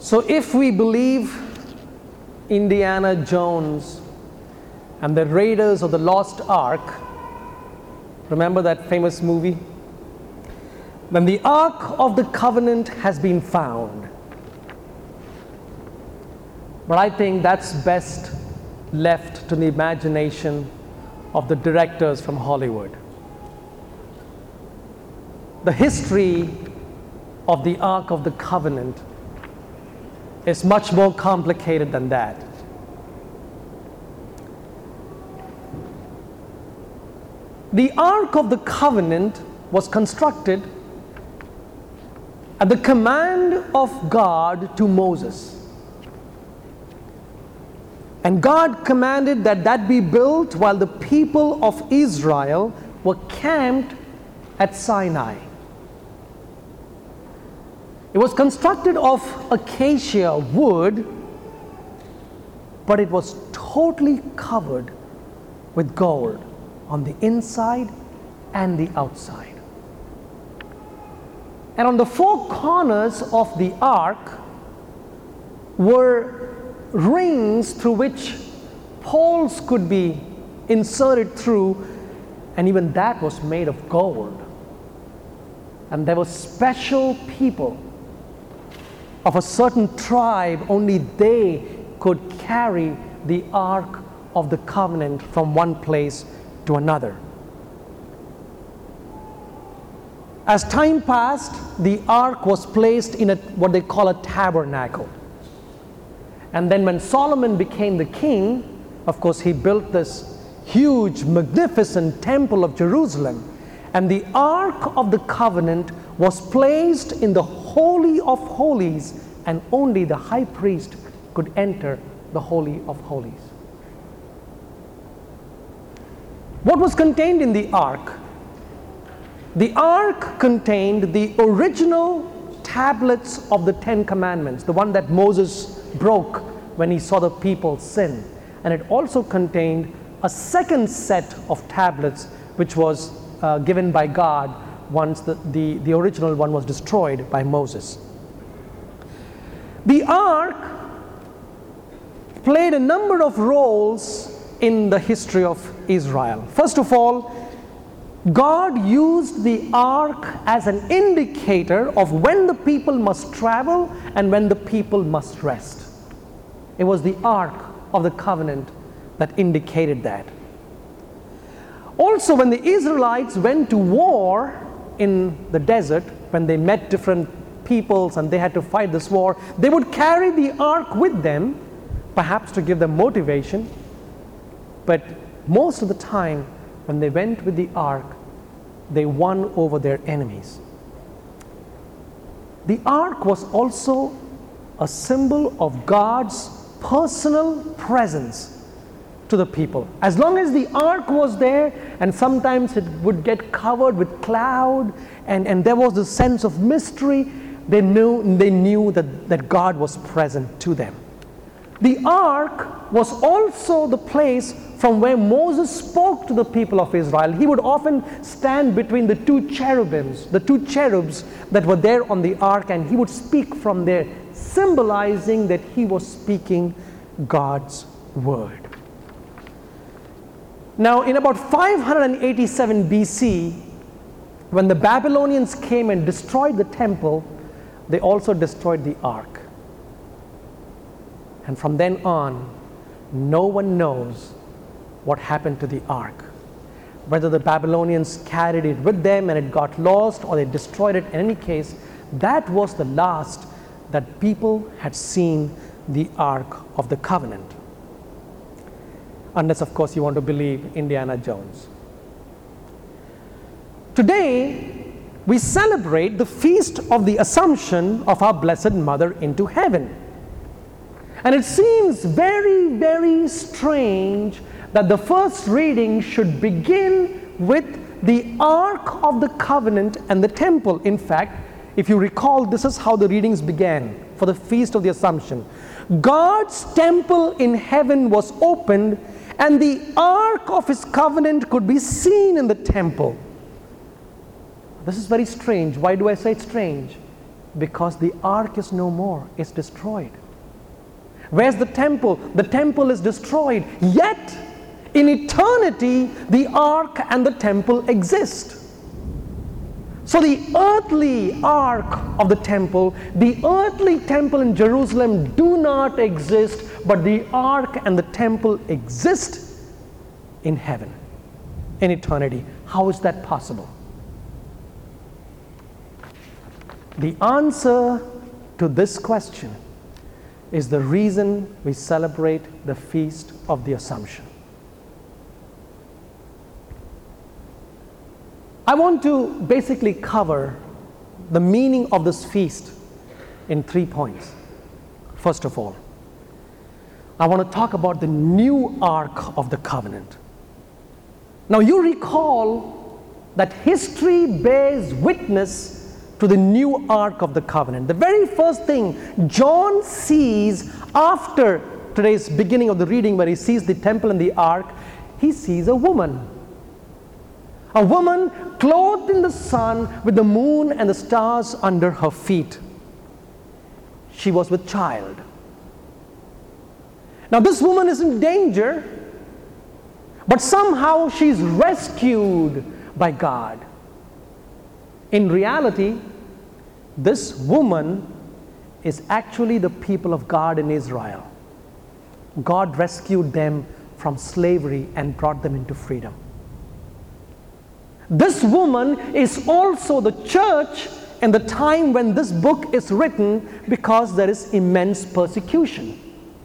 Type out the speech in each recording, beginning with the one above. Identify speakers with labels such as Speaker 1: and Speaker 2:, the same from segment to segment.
Speaker 1: So if we believe Indiana Jones and the Raiders of the Lost Ark, remember that famous movie? Then the Ark of the Covenant has been found. But I think that's best left to the imagination of the directors from Hollywood. The history of the Ark of the Covenant is much more complicated than that. The Ark of the Covenant was constructed at the command of God to Moses. And God commanded that that be built while the people of Israel were camped at Sinai. It was constructed of acacia wood, but it was totally covered with gold on the inside and the outside. And on the four corners of the ark were rings through which poles could be inserted through, and even that was made of gold. And there were special people of a certain tribe, only they could carry the Ark of the Covenant from one place to another. As time passed, the ark was placed in what they call a tabernacle. And then when Solomon became the king, of course, he built this huge, magnificent temple of Jerusalem. And the Ark of the Covenant was placed in the Holy of Holies, and only the high priest could enter the Holy of Holies. What was contained in the ark? The ark contained the original tablets of the Ten Commandments, the one that Moses broke when he saw the people sin. And it also contained a second set of tablets which was given by God once the original one was destroyed by Moses. The ark played a number of roles in the history of Israel. First of all, God used the ark as an indicator of when the people must travel and when the people must rest. It was the Ark of the Covenant that indicated that. Also, when the Israelites went to war in the desert, when they met different peoples and they had to fight this war, they would carry the ark with them, perhaps to give them motivation. But most of the time, when they went with the ark, they won over their enemies. The ark was also a symbol of God's personal presence to the people. As long as the ark was there, and sometimes it would get covered with cloud, and there was this sense of mystery, they knew that God was present to them. The ark was also the place from where Moses spoke to the people of Israel. He would often stand between the two cherubs that were there on the ark, and he would speak from there, symbolizing that he was speaking God's word. Now, in about 587 BC, when the Babylonians came and destroyed the temple, they also destroyed the ark. And from then on, no one knows what happened to the ark. Whether the Babylonians carried it with them and it got lost, or they destroyed it. In any case, that was the last that people had seen the Ark of the Covenant. Unless, of course, you want to believe Indiana Jones. Today, we celebrate the feast of the Assumption of our Blessed Mother into heaven. And it seems very, very strange that the first reading should begin with the Ark of the Covenant and the temple. In fact, if you recall, this is how the readings began for the Feast of the Assumption. God's temple in heaven was opened, and the Ark of His covenant could be seen in the temple. This is very strange. Why do I say it's strange? Because the ark is no more, it's destroyed. Where's the temple? The temple is destroyed. Yet, in eternity, the ark and the temple exist. So the earthly ark of the temple in Jerusalem do not exist, but the ark and the temple exist in heaven, in eternity. How is that possible? The answer to this question is the reason we celebrate the Feast of the Assumption. I want to basically cover the meaning of this feast in 3 points. First of all, I want to talk about the new Ark of the Covenant. Now you recall that history bears witness to the new Ark of the Covenant. The very first thing John sees after today's beginning of the reading, where he sees the temple and the ark, he sees a woman. A woman clothed in the sun with the moon and the stars under her feet. She was with child. Now this woman is in danger, but somehow she's rescued by God. In reality, this woman is actually the people of God in Israel. God rescued them from slavery and brought them into freedom. This woman is also the church in the time when this book is written, because there is immense persecution.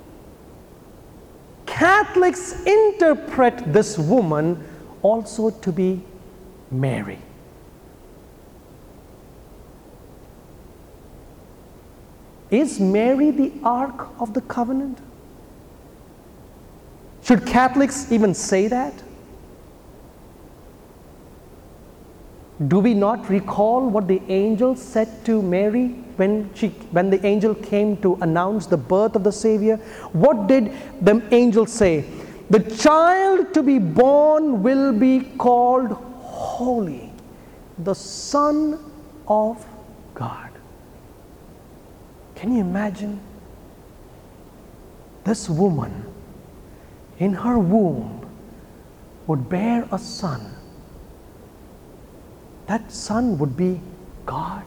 Speaker 1: Catholics interpret this woman also to be Mary. Is Mary the Ark of the Covenant? Should Catholics even say that? Do we not recall what the angel said to Mary when the angel came to announce the birth of the Savior? What did the angel say? The child to be born will be called Holy, the Son of God. Can you imagine? This woman in her womb would bear a son. That son would be God.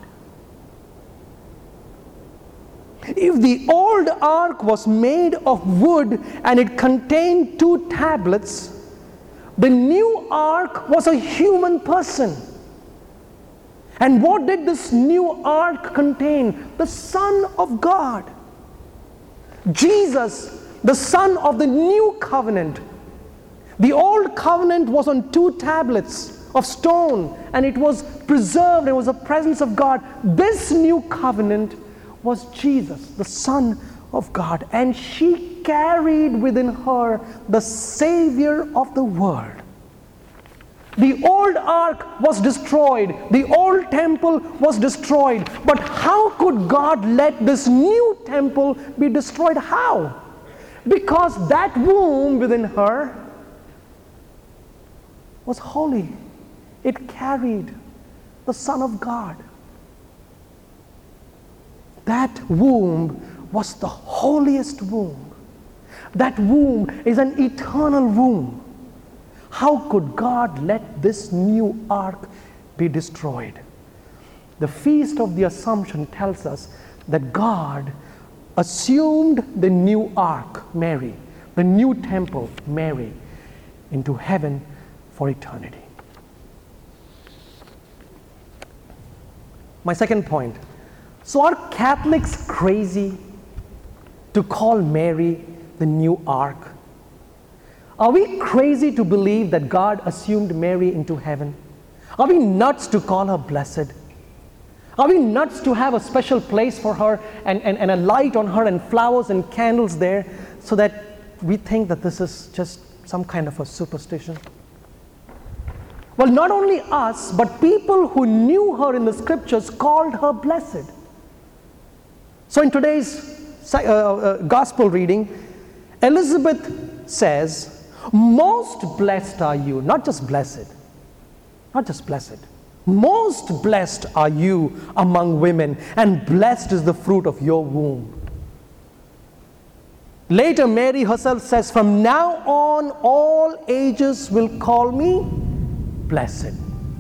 Speaker 1: If the old ark was made of wood and it contained 2 tablets, the new ark was a human person. And what did this new ark contain? The Son of God. Jesus, the Son of the new covenant. The old covenant was on 2 tablets of stone, and it was preserved. It was the presence of God. This new covenant was Jesus, the Son of God, and she carried within her the Savior of the world. The old ark was destroyed. The old temple was destroyed. But how could God let this new temple be destroyed? How? Because that womb within her was holy. It carried the Son of God. That womb was the holiest womb. That womb is an eternal womb. How could God let this new ark be destroyed? The Feast of the Assumption tells us that God assumed the new ark, Mary, the new temple, Mary, into heaven for eternity. My second point. So are Catholics crazy to call Mary the new ark? Are we crazy to believe that God assumed Mary into heaven? Are we nuts to call her blessed? Are we nuts to have a special place for her and a light on her and flowers and candles there, so that we think that this is just some kind of a superstition? Well, not only us, but people who knew her in the scriptures called her blessed. So in today's gospel reading, Elizabeth says, most blessed are you, not just blessed, Most blessed are you among women, and blessed is the fruit of your womb. Later, Mary herself says, from now on, all ages will call me blessed.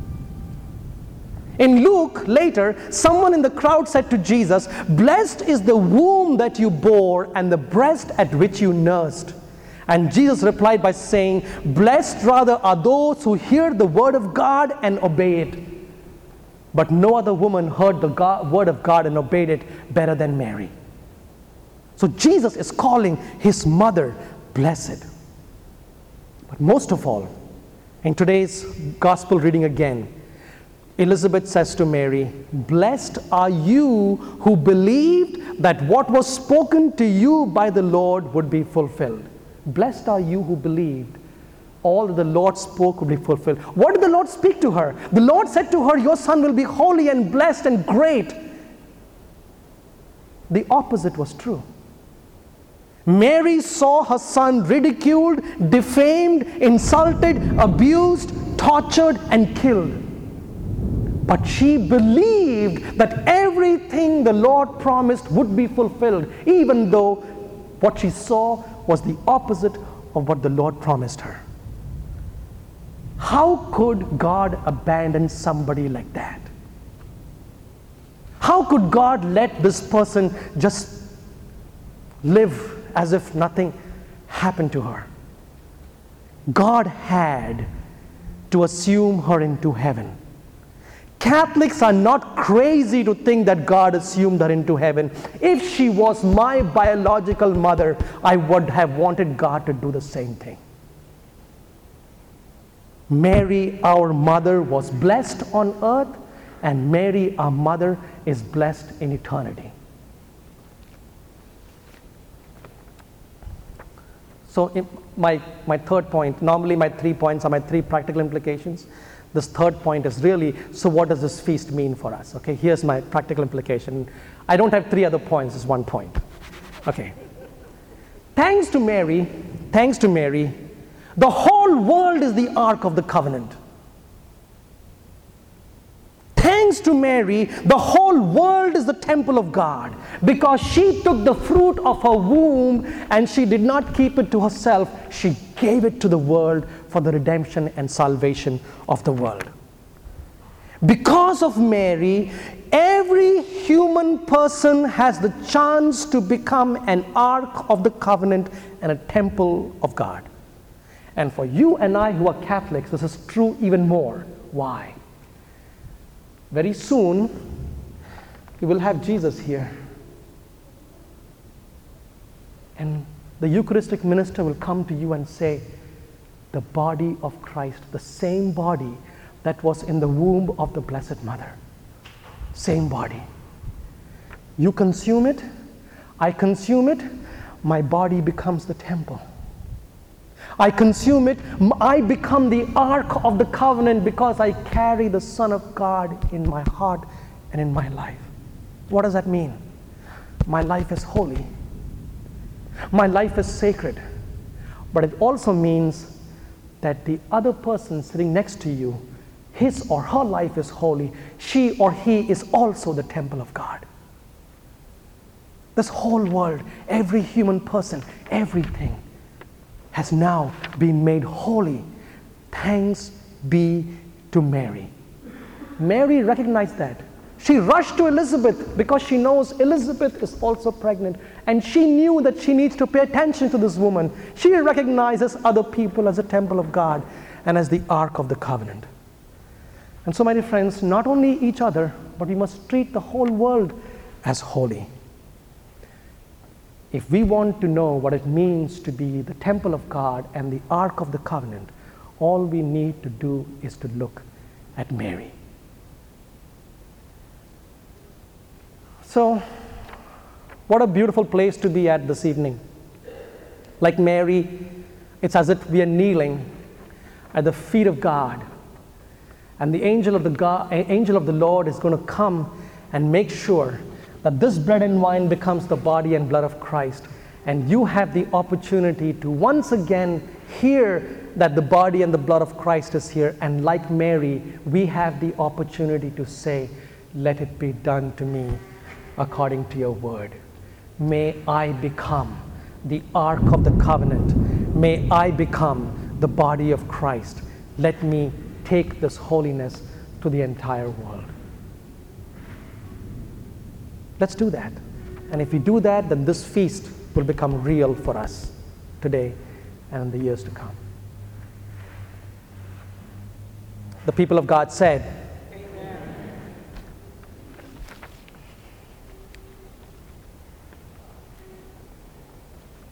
Speaker 1: In Luke, later, someone in the crowd said to Jesus, blessed is the womb that you bore and the breast at which you nursed. And Jesus replied by saying, blessed rather are those who hear the word of God and obey it. But no other woman heard the word of God and obeyed it better than Mary. So Jesus is calling his mother blessed. But most of all, in today's gospel reading again, Elizabeth says to Mary, blessed are you who believed that what was spoken to you by the Lord would be fulfilled. Blessed are you who believed all that the Lord spoke would be fulfilled. What did the Lord speak to her? The Lord said to her, your son will be holy and blessed and great. The opposite was true. Mary saw her son ridiculed, defamed, insulted, abused, tortured, and killed. But she believed that everything the Lord promised would be fulfilled, even though what she saw was the opposite of what the Lord promised her. How could God abandon somebody like that? How could God let this person just live as if nothing happened to her? God had to assume her into heaven. Catholics are not crazy to think that God assumed her into heaven. If she was my biological mother, I would have wanted God to do the same thing. Mary, our mother, was blessed on earth, and Mary, our mother, is blessed in eternity. So my third point, normally my 3 points are my 3 practical implications. This third point is really, so what does this feast mean for us? Okay, here's my practical implication. I don't have 3 other points, it's 1 point. Okay. Thanks to Mary, the whole world is the Ark of the Covenant. Thanks to Mary, the whole world is the temple of God, because she took the fruit of her womb and she did not keep it to herself. She gave it to the world for the redemption and salvation of the world. Because of Mary, every human person has the chance to become an Ark of the Covenant and a temple of God. And for you and I who are Catholics, this is true even more. Why? Very soon, you will have Jesus here. And the Eucharistic minister will come to you and say, the body of Christ, the same body that was in the womb of the Blessed Mother. Same body. You consume it, I consume it, my body becomes the temple. I consume it, I become the Ark of the Covenant because I carry the Son of God in my heart and in my life. What does that mean? My life is holy. My life is sacred. But it also means that the other person sitting next to you, his or her life is holy. She or he is also the temple of God. This whole world, every human person, everything has now been made holy. Thanks be to Mary. Mary recognized that. She rushed to Elizabeth because she knows Elizabeth is also pregnant, and she knew that she needs to pay attention to this woman. She recognizes other people as a temple of God and as the Ark of the Covenant. And so, my dear friends, not only each other, but we must treat the whole world as holy. If we want to know what it means to be the temple of God and the Ark of the Covenant, all we need to do is to look at Mary. So, what a beautiful place to be at this evening. Like Mary, it's as if we are kneeling at the feet of God, and the angel of the Lord is going to come and make sure that this bread and wine becomes the body and blood of Christ, and you have the opportunity to once again hear that the body and the blood of Christ is here, and like Mary, we have the opportunity to say, let it be done to me according to your word. May I become the Ark of the Covenant. May I become the body of Christ. Let me take this holiness to the entire world. Let's do that. And if we do that, then this feast will become real for us today and in the years to come. The people of God said,